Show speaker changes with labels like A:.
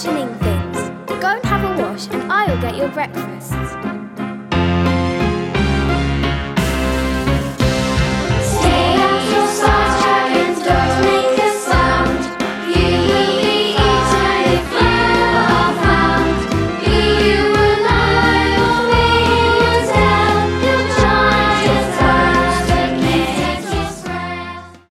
A: imagining things. Go and have a wash and I'll get your breakfast.